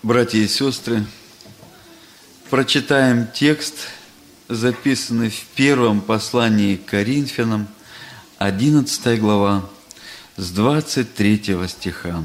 Братья и сестры, прочитаем текст, записанный в первом послании к Коринфянам, 11 глава, с 23 стиха.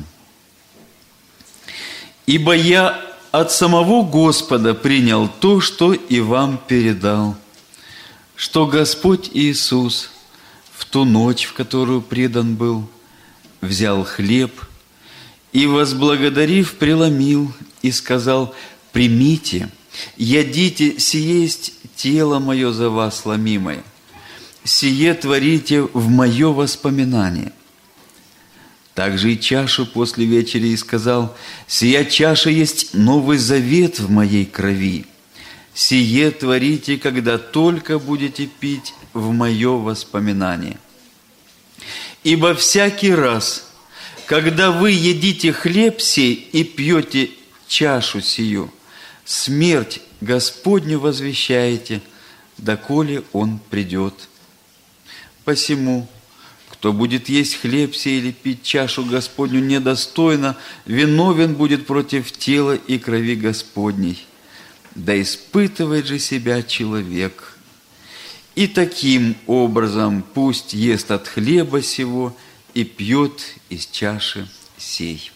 «Ибо я от самого Господа принял то, что и вам передал, что Господь Иисус в ту ночь, в которую предан был, взял хлеб и, возблагодарив, преломил и сказал: примите, ядите, сие есть тело мое за вас ломимое, сие творите в мое воспоминание. Также и чашу после вечери и сказал: сия чаша есть новый завет в моей крови, сие творите, когда только будете пить в мое воспоминание. Ибо всякий раз, когда вы едите хлеб сей и пьете чашу сию, смерть Господню возвещаете, доколе Он придет. Посему, кто будет есть хлеб сей или пить чашу Господню недостойно, виновен будет против тела и крови Господней. Да испытывает же себя человек. И таким образом пусть ест от хлеба сего и пьет из чаши сей».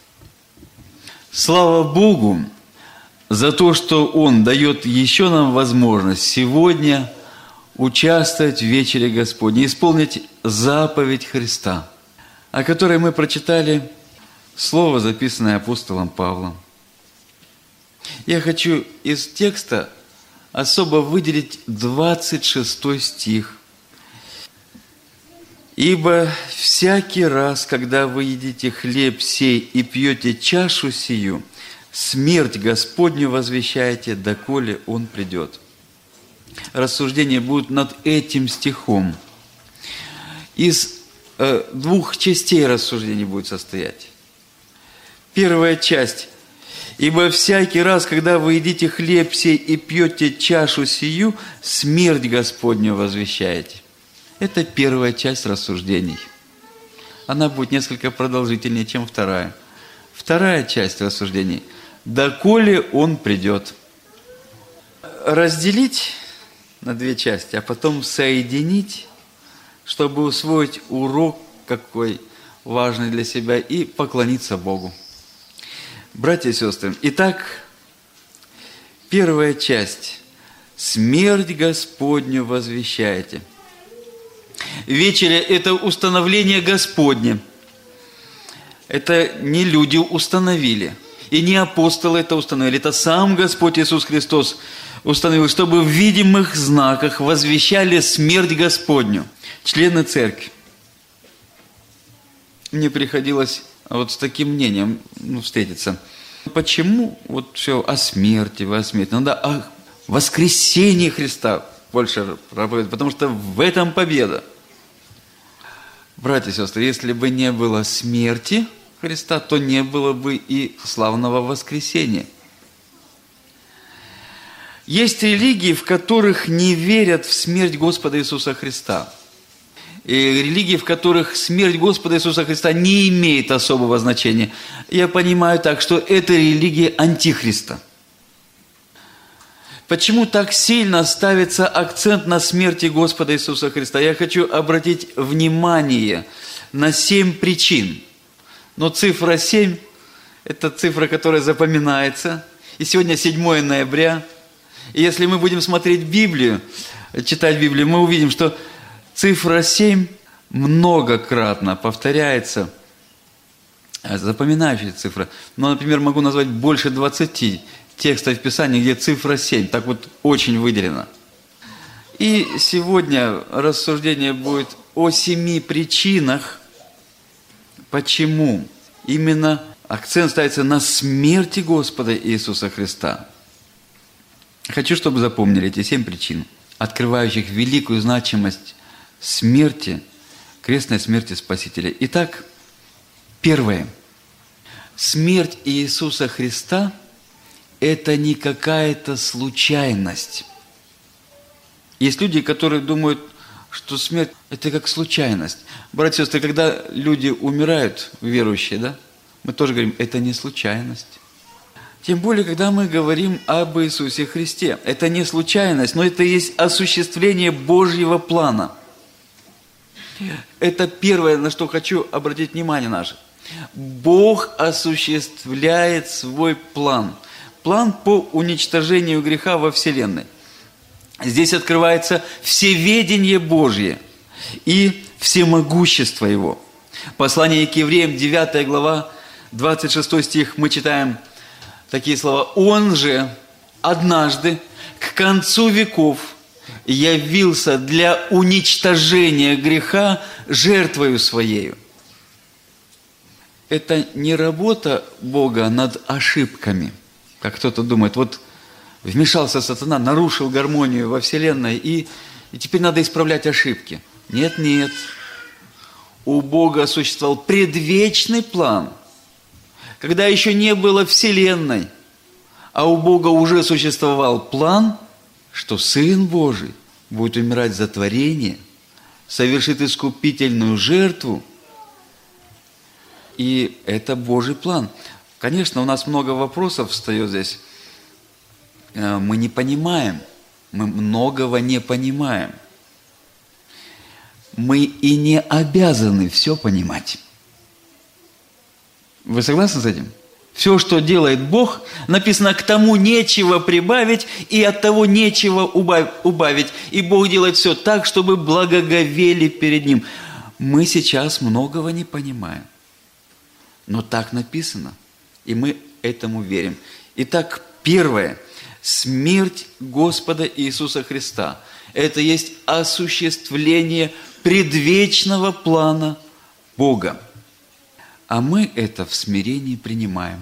Слава Богу за то, что Он дает еще нам возможность сегодня участвовать в вечере Господней, исполнить заповедь Христа, о которой мы прочитали слово, записанное апостолом Павлом. Я хочу из текста особо выделить 26 стих. «Ибо всякий раз, когда вы едите хлеб сей и пьете чашу сию, смерть Господню возвещаете, доколе Он придет». Рассуждения будут над этим стихом. Из двух частей рассуждений будет состоять. Первая часть. «Ибо всякий раз, когда вы едите хлеб сей и пьете чашу сию, смерть Господню возвещаете». Это первая часть рассуждений. Она будет несколько продолжительнее, чем вторая. Вторая часть рассуждений. «Доколе Он придет». Разделить на две части, а потом соединить, чтобы усвоить урок какой важный для себя и поклониться Богу. Братья и сестры, итак, первая часть. «Смерть Господню возвещаете». Вечеря – это установление Господне. Это не люди установили, и не апостолы это установили. Это сам Господь Иисус Христос установил, чтобы в видимых знаках возвещали смерть Господню. Члены церкви. Мне приходилось вот с таким мнением встретиться. Почему вот все о смерти, Надо о воскресении Христа больше проповедовать, потому что в этом победа. Братья и сестры, если бы не было смерти Христа, то не было бы и славного воскресения. Есть религии, в которых не верят в смерть Господа Иисуса Христа. И религии, в которых смерть Господа Иисуса Христа не имеет особого значения. Я понимаю так, что это религия Антихриста. Почему так сильно ставится акцент на смерти Господа Иисуса Христа? Я хочу обратить внимание на 7 причин. Но цифра 7 – это цифра, которая запоминается. И сегодня 7 ноября. И если мы будем смотреть Библию, читать Библию, мы увидим, что цифра 7 многократно повторяется. Запоминающая цифра. Ну, например, могу назвать больше 20 текстов в Писании, где цифра 7, так вот очень выделена. И сегодня рассуждение будет о 7 причинах, почему именно акцент ставится на смерти Господа Иисуса Христа. Хочу, чтобы запомнили эти 7 причин, открывающих великую значимость смерти, крестной смерти Спасителя. Итак, первое. Смерть Иисуса Христа – это не какая-то случайность. Есть люди, которые думают, что смерть – это как случайность. Братья и сестры, когда люди умирают, верующие, да, мы тоже говорим, это не случайность. Тем более, когда мы говорим об Иисусе Христе. Это не случайность, но это есть осуществление Божьего плана. Это первое, на что хочу обратить внимание наше. Бог осуществляет свой план. План по уничтожению греха во Вселенной. Здесь открывается всеведение Божье и всемогущество Его. Послание к евреям, 9 глава, 26 стих, мы читаем такие слова. «Он же однажды к концу веков явился для уничтожения греха жертвою Своею». Это не работа Бога над ошибками, как кто-то думает. Вот вмешался сатана, нарушил гармонию во Вселенной, и теперь надо исправлять ошибки. Нет, нет. У Бога существовал предвечный план, когда еще не было Вселенной, а у Бога уже существовал план, что Сын Божий будет умирать за творение, совершит искупительную жертву, и это Божий план. Конечно, у нас много вопросов встает здесь. Мы не понимаем, мы многого не понимаем. Мы и не обязаны все понимать. Вы согласны с этим? Все, что делает Бог, написано, к тому нечего прибавить, и от того нечего убавить. И Бог делает все так, чтобы благоговели перед Ним. Мы сейчас многого не понимаем. Но так написано, и мы этому верим. Итак, первое. Смерть Господа Иисуса Христа. Это есть осуществление предвечного плана Бога. А мы это в смирении принимаем.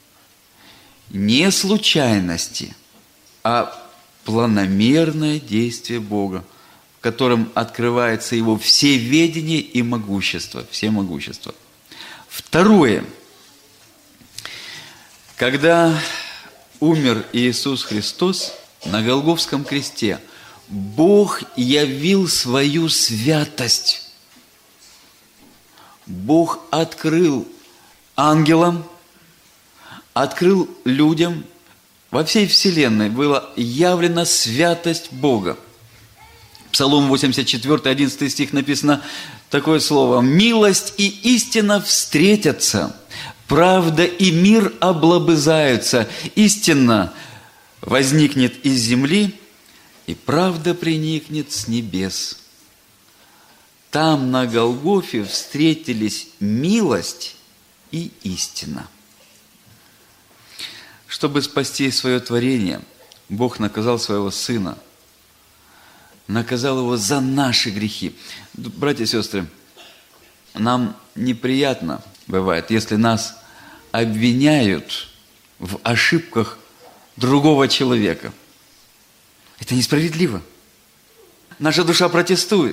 Не случайности, а планомерное действие Бога, в котором открывается Его всеведение и могущество, всемогущество. Второе. Когда умер Иисус Христос на Голгофском кресте, Бог явил свою святость. Бог открыл ангелам, открыл людям, во всей вселенной была явлена святость Бога. Псалом 84, 11 стих написано такое слово: «Милость и истина встретятся, правда и мир облобызаются, истина возникнет из земли, и правда приникнет с небес». Там на Голгофе встретились милость и истина. Чтобы спасти свое творение, Бог наказал своего Сына, наказал Его за наши грехи. Братья и сестры, нам неприятно бывает, если нас обвиняют в ошибках другого человека. Это несправедливо. Наша душа протестует.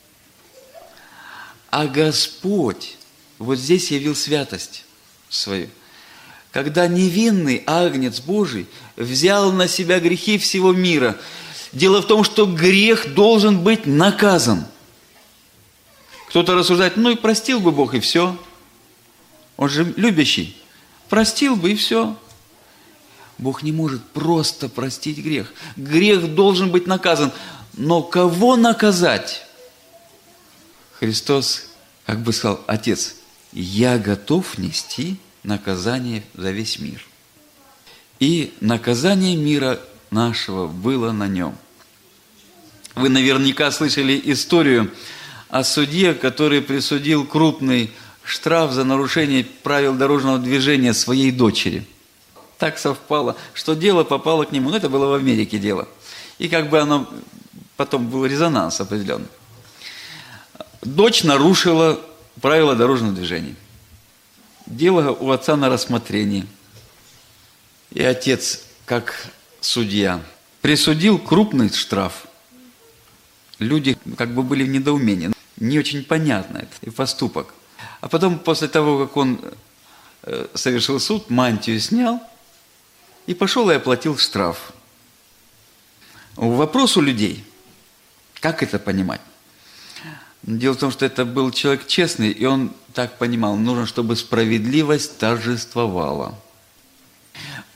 А Господь вот здесь явил святость свою. Когда невинный Агнец Божий взял на себя грехи всего мира. Дело в том, что грех должен быть наказан. Кто-то рассуждает, ну и простил бы Бог, и все. Он же любящий. Простил бы, и все. Бог не может просто простить грех. Грех должен быть наказан. Но кого наказать? Христос как бы сказал: Отец, я готов нести наказание за весь мир. И наказание мира нашего было на Нем. Вы наверняка слышали историю о судье, который присудил крупный штраф за нарушение правил дорожного движения своей дочери. Так совпало, что дело попало к нему. Ну, это было в Америке дело. И как бы оно потом был резонанс определенный. Дочь нарушила правила дорожного движения. Дело у отца на рассмотрении. И отец, как судья, присудил крупный штраф. Люди как бы были в недоумении. Не очень понятно это поступок. А потом, после того, как он совершил суд, мантию снял и пошел и оплатил штраф. Вопрос у людей, как это понимать? Дело в том, что это был человек честный, и он так понимал, нужно, чтобы справедливость торжествовала.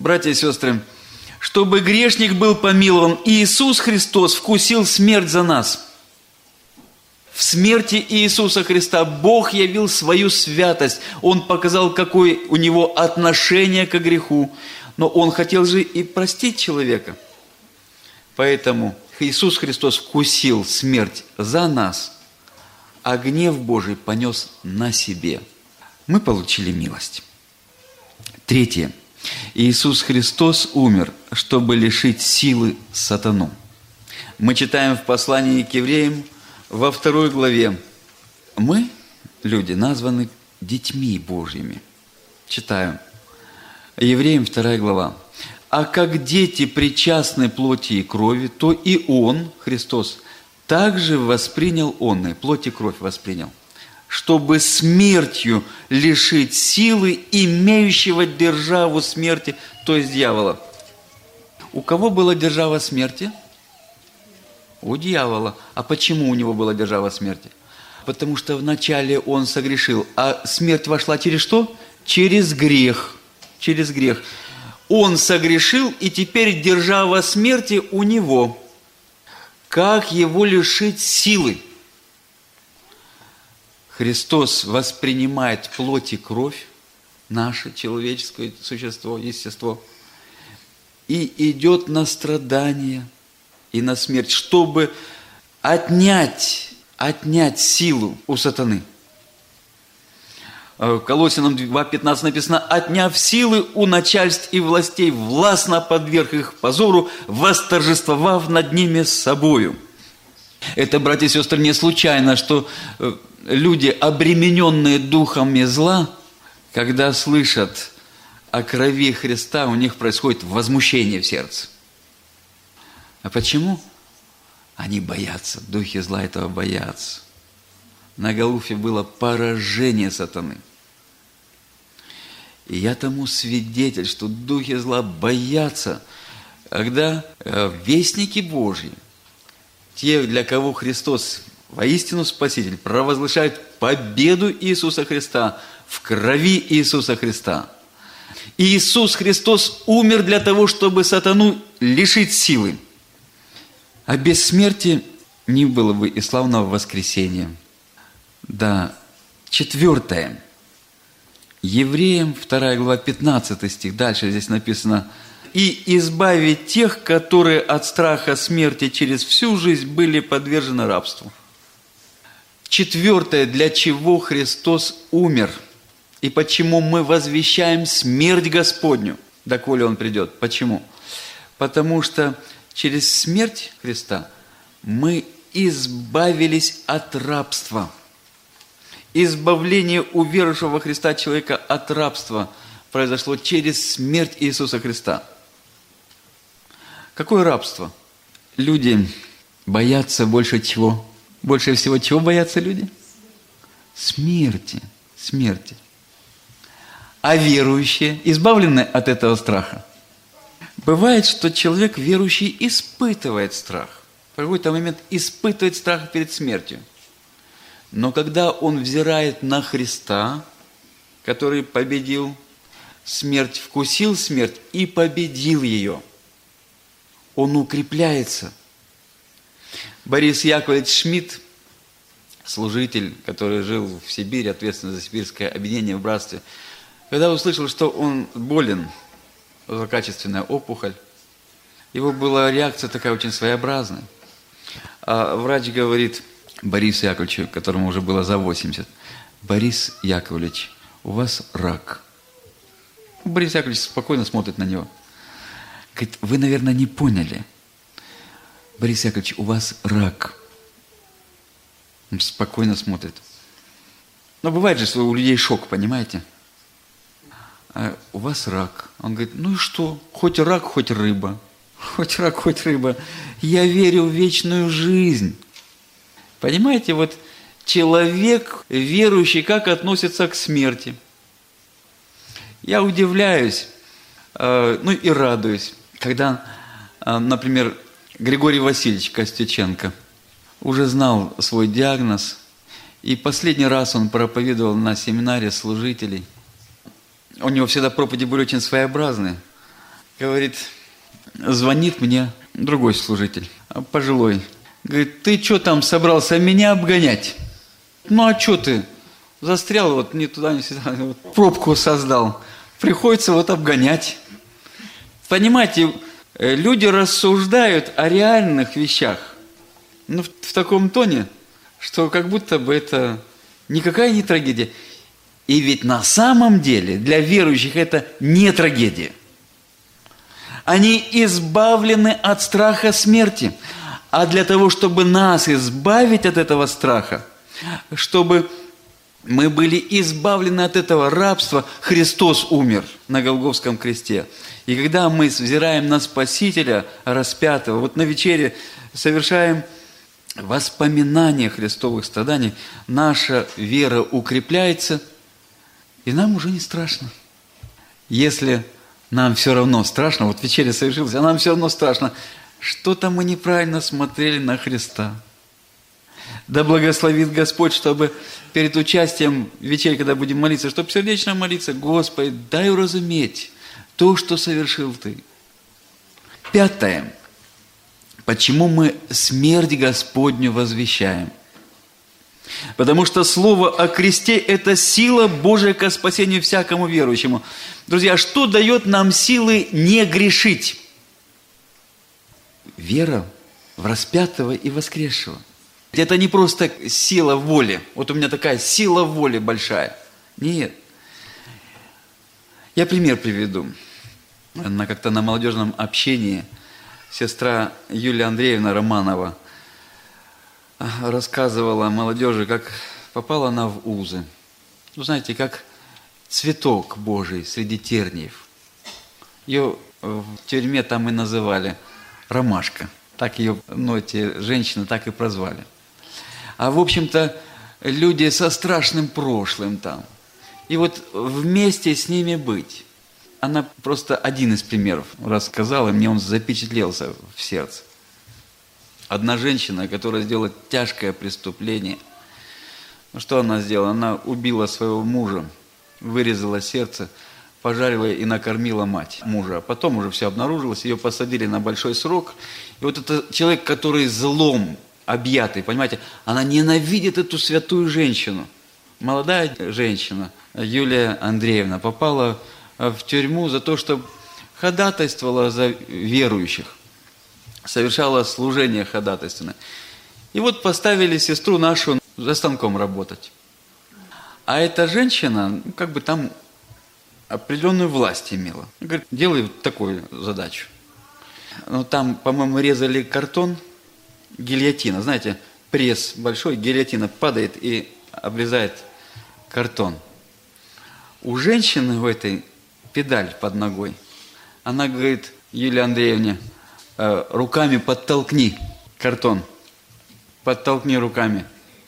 Братья и сестры, чтобы грешник был помилован, Иисус Христос вкусил смерть за нас. В смерти Иисуса Христа Бог явил свою святость. Он показал, какое у Него отношение к греху. Но Он хотел же и простить человека. Поэтому Иисус Христос вкусил смерть за нас, а гнев Божий понес на себе. Мы получили милость. Третье. Иисус Христос умер, чтобы лишить силы сатану. Мы читаем в послании к евреям во 2 главе. Мы, люди, названы детьми Божьими. Читаю. Евреям 2 глава. «А как дети причастны плоти и крови, то и Он, Христос, также воспринял Он, и плоть и кровь воспринял, чтобы смертью лишить силы имеющего державу смерти, то есть дьявола». У кого была держава смерти? У дьявола. А почему у него была держава смерти? Потому что вначале он согрешил, а смерть вошла через что? Через грех. Через грех. Он согрешил, и теперь держава смерти у него. Как его лишить силы? Христос воспринимает плоть и кровь, наше человеческое существо, естество, и идет на страдания и на смерть, чтобы отнять силу у сатаны. В Колоссянам 2:15 написано: «Отняв силы у начальств и властей, властно подверг их позору, восторжествовав над ними собою». Это, братья и сестры, не случайно, что люди, обремененные духами зла, когда слышат о крови Христа, у них происходит возмущение в сердце. А почему? Они боятся, духи зла этого боятся. На Голгофе было поражение сатаны. И я тому свидетель, что духи зла боятся, когда вестники Божьи, те, для кого Христос воистину Спаситель, провозглашают победу Иисуса Христа в крови Иисуса Христа. Иисус Христос умер для того, чтобы сатану лишить силы. А без смерти не было бы и славного воскресения. Да, 4. Евреям 2 глава 15 стих. Дальше здесь написано: «И избавить тех, которые от страха смерти через всю жизнь были подвержены рабству». 4. Для чего Христос умер? И почему мы возвещаем смерть Господню, доколе Он придет? Почему? Потому что через смерть Христа мы избавились от рабства. Избавление уверовавшего во Христа человека от рабства произошло через смерть Иисуса Христа. Какое рабство? Люди боятся больше чего? Больше всего чего боятся люди? Смерти. Смерти. А верующие избавлены от этого страха? Бывает, что человек верующий испытывает страх. В какой-то момент испытывает страх перед смертью. Но когда он взирает на Христа, который победил смерть, вкусил смерть и победил ее, он укрепляется. Борис Яковлевич Шмидт, служитель, который жил в Сибири, ответственный за сибирское объединение в братстве, когда услышал, что он болен, злокачественная опухоль, его была реакция такая очень своеобразная. А врач говорит Борису Яковлевичу, которому уже было за 80, «Борис Яковлевич, у вас рак». Борис Яковлевич спокойно смотрит на него. Говорит: «Вы, наверное, не поняли. Борис Яковлевич, у вас рак». Он спокойно смотрит. Но бывает же, что у людей шок, понимаете? У вас рак. Он говорит: ну и что? Хоть рак, хоть рыба. Хоть рак, хоть рыба. Я верю в вечную жизнь. Понимаете, вот человек верующий, как относится к смерти. Я удивляюсь, и радуюсь, когда, например, Григорий Васильевич Костюченко уже знал свой диагноз, и последний раз он проповедовал на семинаре служителей. У него всегда проповеди были очень своеобразные. говорит, звонит мне другой служитель, пожилой. Говорит, ты что там собрался меня обгонять? Ну а что ты? Застрял вот ни туда, ни сюда, вот, пробку создал. Приходится вот обгонять. Понимаете, люди рассуждают о реальных вещах. Ну, в таком тоне, что как будто бы это никакая не трагедия. И ведь на самом деле для верующих это не трагедия. Они избавлены от страха смерти. А для того, чтобы нас избавить от этого страха, чтобы мы были избавлены от этого рабства, Христос умер на Голгофском кресте. И когда мы взираем на Спасителя распятого, вот на вечере совершаем воспоминания Христовых страданий, наша вера укрепляется, и нам уже не страшно. Если нам все равно страшно, вот вечеря совершилась, а нам все равно страшно, что-то мы неправильно смотрели на Христа. Да благословит Господь, чтобы перед участием в вечере, когда будем молиться, чтобы сердечно молиться, Господи, дай уразуметь то, что совершил Ты. 5. Почему мы смерть Господню возвещаем? Потому что слово о кресте – это сила Божия ко спасению всякому верующему. Друзья, что дает нам силы не грешить? Вера в распятого и воскресшего. Это не просто сила воли. Вот у меня такая сила воли большая. Нет. Я пример приведу. Как-то на молодежном общении сестра Юлия Андреевна Романова рассказывала молодежи, как попала она в узы. Ну, знаете, как цветок Божий среди терниев. Ее в тюрьме там и называли Ромашка. Так ее, эти женщины так и прозвали. А в общем-то, люди со страшным прошлым там. И вот вместе с ними быть. Она просто один из примеров рассказала, и мне он запечатлелся в сердце. Одна женщина, которая сделала тяжкое преступление. Ну что она сделала? Она убила своего мужа, вырезала сердце, пожарила и накормила мать мужа. А потом уже все обнаружилось, ее посадили на большой срок. И вот этот человек, который злом объятый, понимаете, она ненавидит эту святую женщину. Молодая женщина, Юлия Андреевна, попала в тюрьму за то, что ходатайствовала за верующих, совершала служение ходатайственное. И вот поставили сестру нашу за станком работать. А эта женщина, там определенную власть имела. Говорит, делай вот такую задачу. Ну, там, по-моему, резали картон, гильотина. Знаете, пресс большой, гильотина падает и обрезает картон. У женщины в этой педаль под ногой. Она говорит Юлии Андреевне, руками подтолкни картон. Подтолкни руками.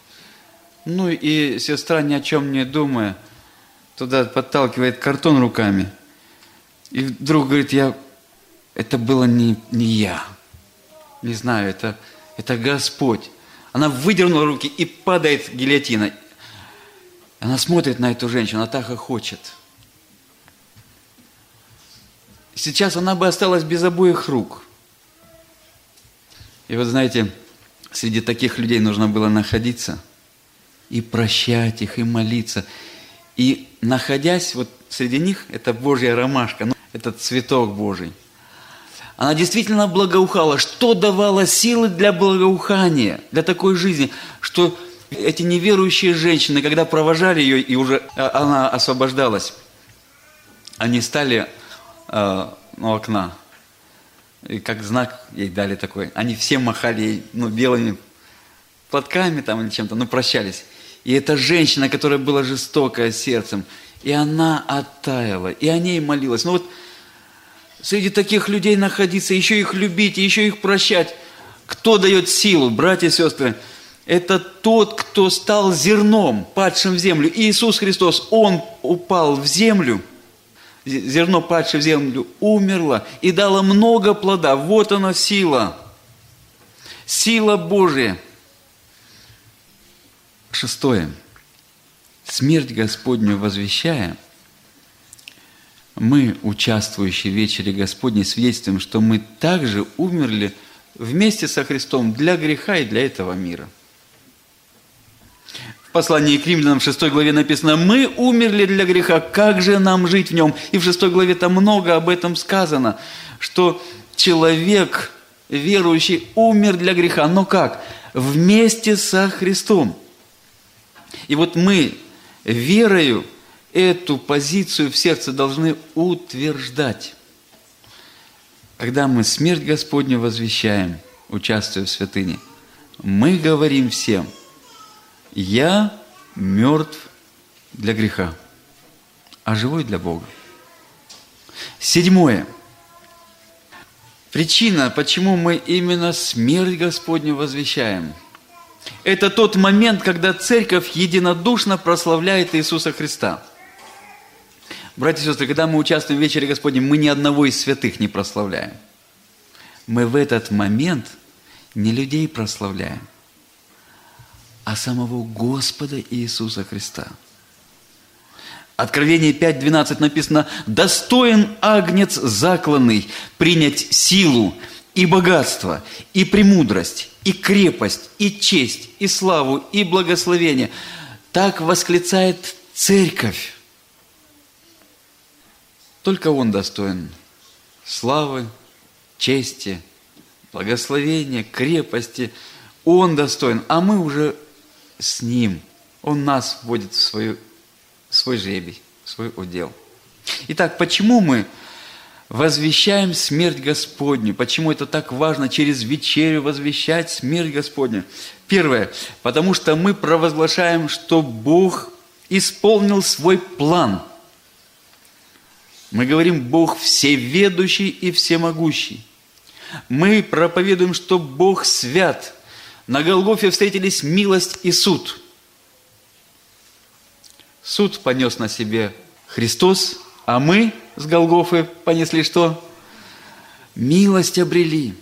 Ну и сестра, ни о чем не думая, туда подталкивает картон руками. И вдруг говорит, это было не я. Не знаю, это Господь. Она выдернула руки и падает гильотина. Она смотрит на эту женщину, она так хохочет. Сейчас она бы осталась без обоих рук. И вот знаете, среди таких людей нужно было находиться и прощать их, и молиться. И находясь вот среди них, это Божья ромашка, этот цветок Божий. Она действительно благоухала. Что давало силы для благоухания, для такой жизни, что эти неверующие женщины, когда провожали ее, и уже она освобождалась, они стали у окна, и как знак ей дали такой. Они все махали ей белыми платками или чем-то, прощались. И эта женщина, которая была жестокая сердцем, и она оттаяла, и о ней молилась. Среди таких людей находиться, еще их любить, и еще их прощать. Кто дает силу, братья и сестры? Это тот, кто стал зерном, падшим в землю. Иисус Христос, Он упал в землю, зерно, падшее в землю, умерло и дало много плода. Вот она сила. Сила Божия. 6. Смерть Господню возвещая, мы, участвующие в вечере Господней, свидетельствуем, что мы также умерли вместе со Христом для греха и для этого мира. В послании к Римлянам в 6 главе написано: «Мы умерли для греха, как же нам жить в нем?» И в 6 главе там много об этом сказано, что человек, верующий, умер для греха. Но как? Вместе со Христом. И вот мы верою эту позицию в сердце должны утверждать. Когда мы смерть Господню возвещаем, участвуя в святыне, мы говорим всем: «Я мертв для греха, а живой для Бога». 7. Причина, почему мы именно смерть Господню возвещаем, это тот момент, когда церковь единодушно прославляет Иисуса Христа. Братья и сестры, когда мы участвуем в вечере Господней, мы ни одного из святых не прославляем. Мы в этот момент не людей прославляем, а самого Господа Иисуса Христа. Откровение 5:12 написано: «Достоин агнец закланный принять силу и богатство, и премудрость, и крепость, и честь, и славу, и благословение». Так восклицает церковь. Только Он достоин славы, чести, благословения, крепости. Он достоин, а мы уже с Ним. Он нас вводит в свой жребий, в свой удел. Итак, почему мы возвещаем смерть Господню? Почему это так важно через вечерю возвещать смерть Господню? Первое, потому что мы провозглашаем, что Бог исполнил свой план. Мы говорим: Бог всеведущий и всемогущий. Мы проповедуем, что Бог свят. На Голгофе встретились милость и суд. Суд понес на себе Христос, а мы с Голгофы понесли что? Милость обрели.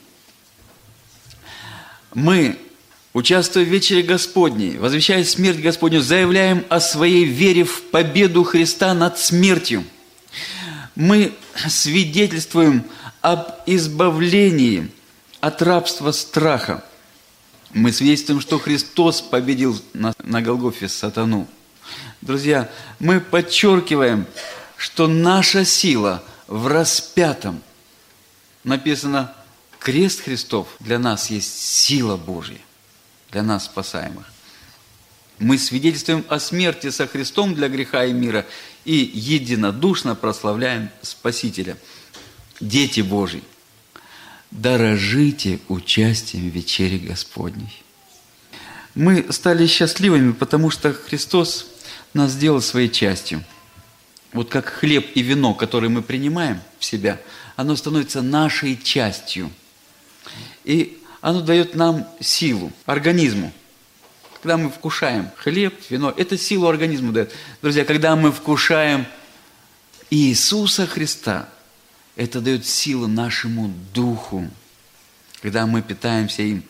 Мы, участвуя в вечере Господней, возвещая смерть Господню, заявляем о своей вере в победу Христа над смертью. Мы свидетельствуем об избавлении от рабства страха. Мы свидетельствуем, что Христос победил на Голгофе сатану. Друзья, мы подчеркиваем, что наша сила в распятом. Написано: крест Христов для нас есть сила Божья, для нас спасаемых. Мы свидетельствуем о смерти со Христом для греха и мира и единодушно прославляем Спасителя. Дети Божьи, дорожите участием в вечере Господней. Мы стали счастливыми, потому что Христос нас сделал своей частью. Вот как хлеб и вино, которые мы принимаем в себя, оно становится нашей частью. И оно дает нам силу, организму. Когда мы вкушаем хлеб, вино, это силу организму дает. Друзья, когда мы вкушаем Иисуса Христа, это дает силу нашему духу, когда мы питаемся им.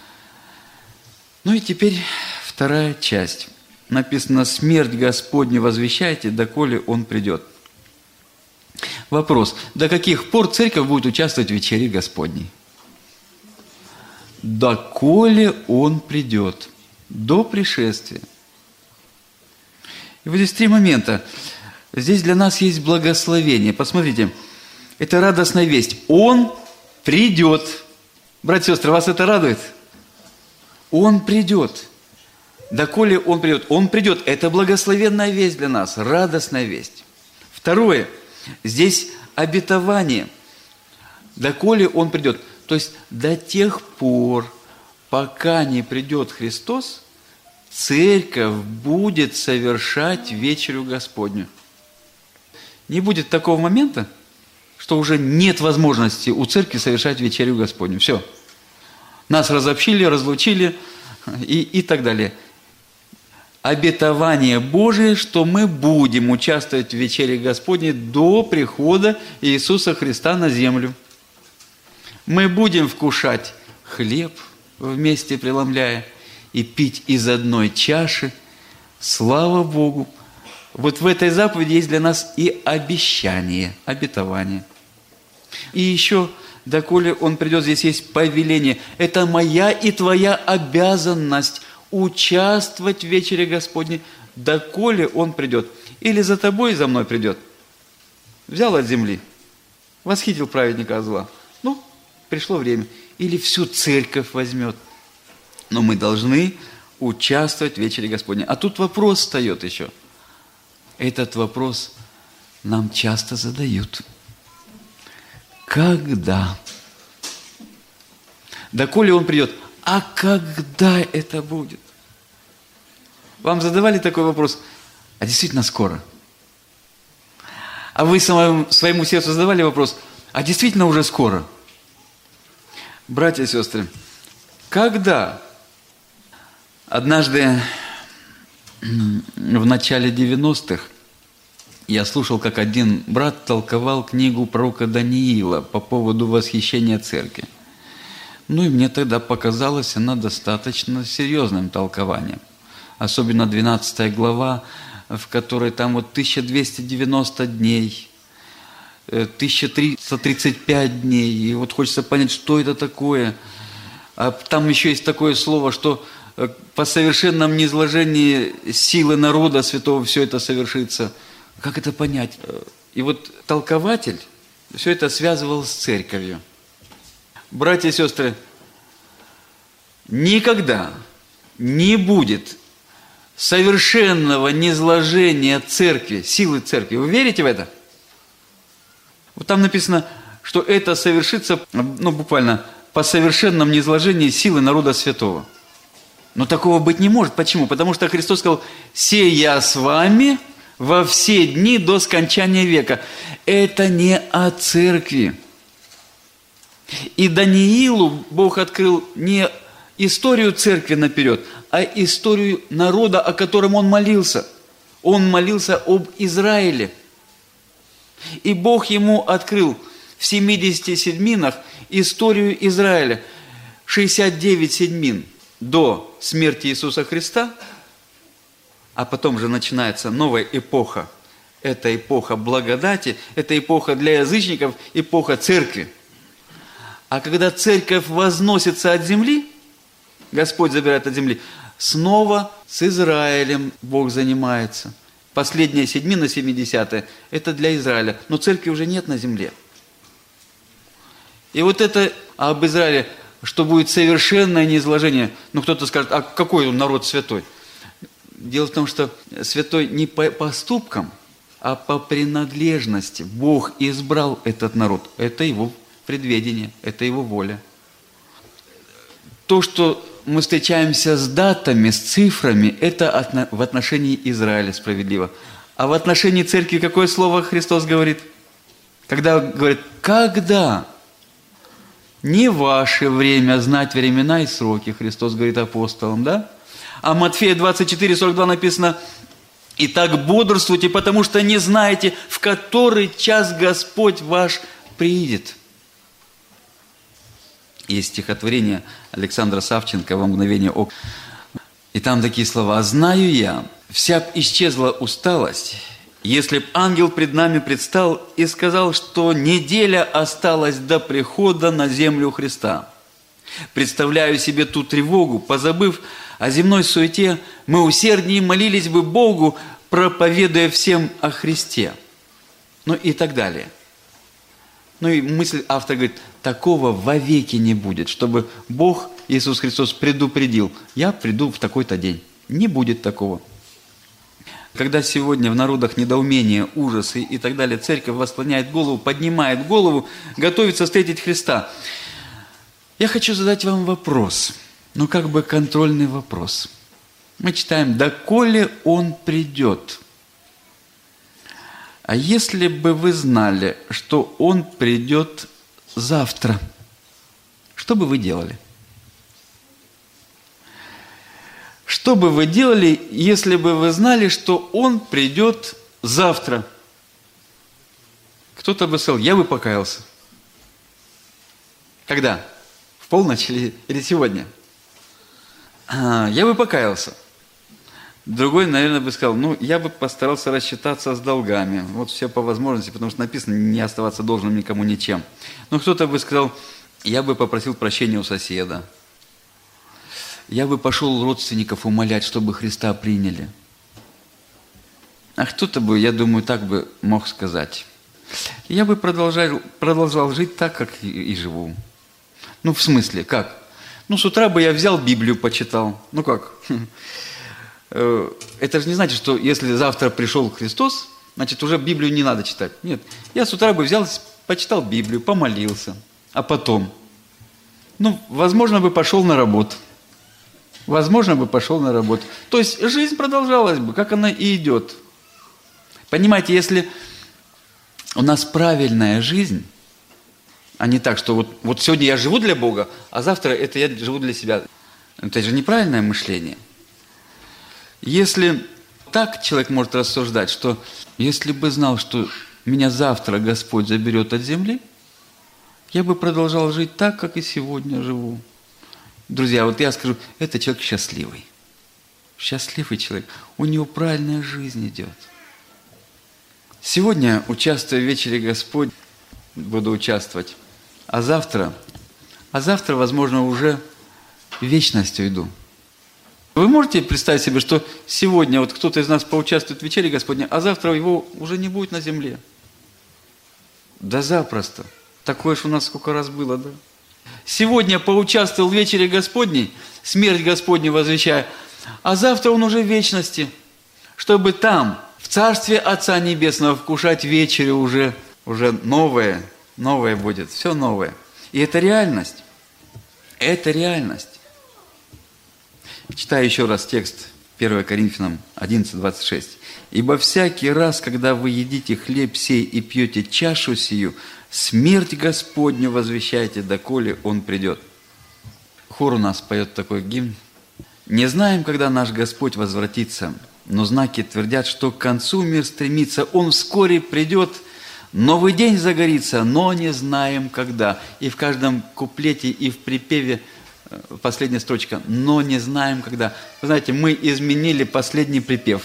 Ну и теперь вторая часть. Написано: смерть Господню возвещайте, доколе Он придет. Вопрос: до каких пор церковь будет участвовать в вечере Господней? Доколе Он придет. До пришествия. И вот здесь 3 момента. Здесь для нас есть благословение. Посмотрите, это радостная весть. Он придет. Братья и сестры, вас это радует? Он придет. Доколе Он придет? Он придет. Это благословенная весть для нас, радостная весть. Второе. Здесь обетование. Доколе Он придет. То есть до тех пор, пока не придет Христос, церковь будет совершать вечерю Господню. Не будет такого момента, что уже нет возможности у церкви совершать вечерю Господню. Все. Нас разобщили, разлучили и так далее. Обетование Божие, что мы будем участвовать в вечере Господней до прихода Иисуса Христа на землю. Мы будем вкушать хлеб, вместе преломляя, и пить из одной чаши. Слава Богу! Вот в этой заповеди есть для нас и обещание, обетование. И еще, доколе Он придет, здесь есть повеление. Это моя и твоя обязанность участвовать в вечере Господней, доколе Он придет. Или за тобой и за мной придет. Взял от земли, восхитил праведника от зла. Ну, пришло время. Или всю церковь возьмет. Но мы должны участвовать в вечере Господней. А тут вопрос встает еще. Этот вопрос нам часто задают. Когда? Доколе Он придет? А когда это будет? Вам задавали такой вопрос? А действительно скоро? А вы своему сердцу задавали вопрос? А действительно уже скоро? Братья и сестры, когда? Однажды в начале 90-х я слушал, как один брат толковал книгу пророка Даниила по поводу восхищения церкви. Ну и мне тогда показалась она достаточно серьезным толкованием. Особенно 12 глава, в которой там вот 1290 дней, 1335 дней. И вот хочется понять, что это такое. А там еще есть такое слово, что по совершенном низложении силы народа святого все это совершится. Как это понять? И вот толкователь все это связывал с церковью. Братья и сестры, никогда не будет совершенного низложения церкви, силы церкви. Вы верите в это? Вот там написано, что это совершится, ну буквально, по совершенном низложении силы народа святого. Но такого быть не может. Почему? Потому что Христос сказал, «Се я с вами во все дни до скончания века». Это не о церкви. И Даниилу Бог открыл не историю церкви наперед, а историю народа, о котором он молился. Он молился об Израиле. И Бог ему открыл в 70 седьминах историю Израиля. 69 седьмин до смерти Иисуса Христа, а потом же начинается новая эпоха. Это эпоха благодати, это эпоха для язычников, эпоха церкви. А когда церковь возносится от земли, Господь забирает от земли, снова с Израилем Бог занимается. Последняя седьмина, 70-я, это для Израиля. Но церкви уже нет на земле. И вот это об Израиле, что будет совершенное неизложение. Ну, кто-то скажет, а какой он народ святой? Дело в том, что святой не по поступкам, а по принадлежности. Бог избрал этот народ. Это его предведение, это его воля. То, что мы встречаемся с датами, с цифрами, это в отношении Израиля справедливо. А в отношении церкви какое слово Христос говорит? Когда говорит, когда? Не ваше время знать времена и сроки, Христос говорит апостолам, да? А Матфея 24:42 написано, «Итак бодрствуйте, потому что не знаете, в который час Господь ваш приидет». Есть стихотворение Александра Савченко «Во мгновение ока». И там такие слова. «А знаю я, вся б исчезла усталость, если б ангел пред нами предстал и сказал, что неделя осталась до прихода на землю Христа. Представляю себе ту тревогу, позабыв о земной суете, мы усерднее молились бы Богу, проповедуя всем о Христе». Ну и так далее. Ну и мысль автора говорит, такого вовеки не будет, чтобы Бог, Иисус Христос, предупредил, я приду в такой-то день. Не будет такого. Когда сегодня в народах недоумение, ужас и так далее, церковь восклоняет голову, поднимает голову, готовится встретить Христа. Я хочу задать вам вопрос, ну как бы контрольный вопрос. Мы читаем, «Доколе Он придет». А если бы вы знали, что Он придет завтра, что бы вы делали? Что бы вы делали, если бы вы знали, что Он придет завтра? Кто-то бы сказал, я бы покаялся. Когда? В полночь или сегодня? Я бы покаялся. Другой, наверное, бы сказал, я бы постарался рассчитаться с долгами. Вот все по возможности, потому что написано, не оставаться должным никому ничем. Кто-то бы сказал, я бы попросил прощения у соседа. Я бы пошел родственников умолять, чтобы Христа приняли. А кто-то бы, я думаю, так бы мог сказать. Я бы продолжал жить так, как и живу. В смысле, как? С утра бы я взял Библию, почитал. Как? Это же не значит, что если завтра пришел Христос, значит, уже Библию не надо читать. Нет, я с утра бы взял, почитал Библию, помолился, а потом, возможно, бы пошел на работу. То есть жизнь продолжалась бы, как она и идет. Понимаете, если у нас правильная жизнь, а не так, что вот сегодня я живу для Бога, а завтра это я живу для себя. Это же неправильное мышление. Если так человек может рассуждать, что если бы знал, что меня завтра Господь заберет от земли, я бы продолжал жить так, как и сегодня живу. Друзья, я скажу, это человек счастливый. Счастливый человек. У него правильная жизнь идет. Сегодня, участвуя в вечере Господь, буду участвовать. А завтра, возможно, уже в вечность уйду. Вы можете представить себе, что сегодня кто-то из нас поучаствует в вечере Господней, а завтра его уже не будет на земле? Да запросто. Такое ж у нас сколько раз было, да? Сегодня поучаствовал в вечере Господней, смерть Господню возвещая, а завтра он уже в вечности, чтобы там, в Царстве Отца Небесного, вкушать вечерю уже новое будет, все новое. И это реальность. Это реальность. Читаю еще раз текст 1 Коринфянам 11:26. «Ибо всякий раз, когда вы едите хлеб сей и пьете чашу сию, смерть Господню возвещайте, доколе Он придет». Хор у нас поет такой гимн. «Не знаем, когда наш Господь возвратится, но знаки твердят, что к концу мир стремится. Он вскоре придет, новый день загорится, но не знаем, когда». И в каждом куплете, и в припеве последняя строчка «но не знаем, когда». Вы знаете, мы изменили последний припев.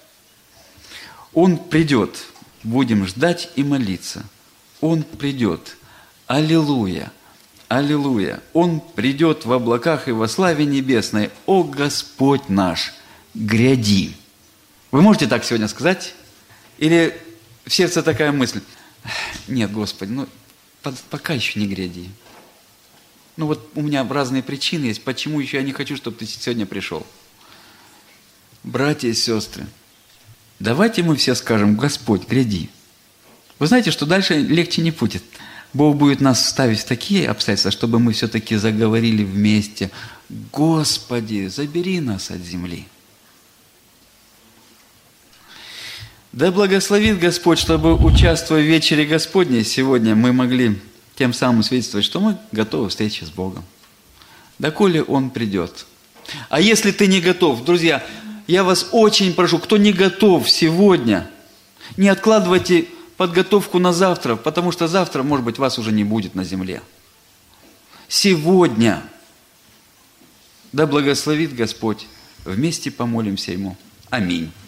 Он придет, будем ждать и молиться. Он придет. Аллилуйя! Аллилуйя! Он придет в облаках и во славе небесной. О Господь наш, гряди! Вы можете так сегодня сказать? Или в сердце такая мысль: нет, Господи, пока еще не гряди. У меня разные причины есть, почему еще я не хочу, чтобы ты сегодня пришел. Братья и сестры, давайте мы все скажем: Господь, гряди. Вы знаете, что дальше легче не будет. Бог будет нас ставить в такие обстоятельства, чтобы мы все-таки заговорили вместе: Господи, забери нас от земли. Да благословит Господь, чтобы, участвуя в вечере Господней, сегодня мы могли тем самым свидетельствовать, что мы готовы к встрече с Богом, доколе Он придет. А если ты не готов, друзья, я вас очень прошу, кто не готов сегодня, не откладывайте подготовку на завтра, потому что завтра, может быть, вас уже не будет на земле. Сегодня, да благословит Господь, вместе помолимся Ему. Аминь.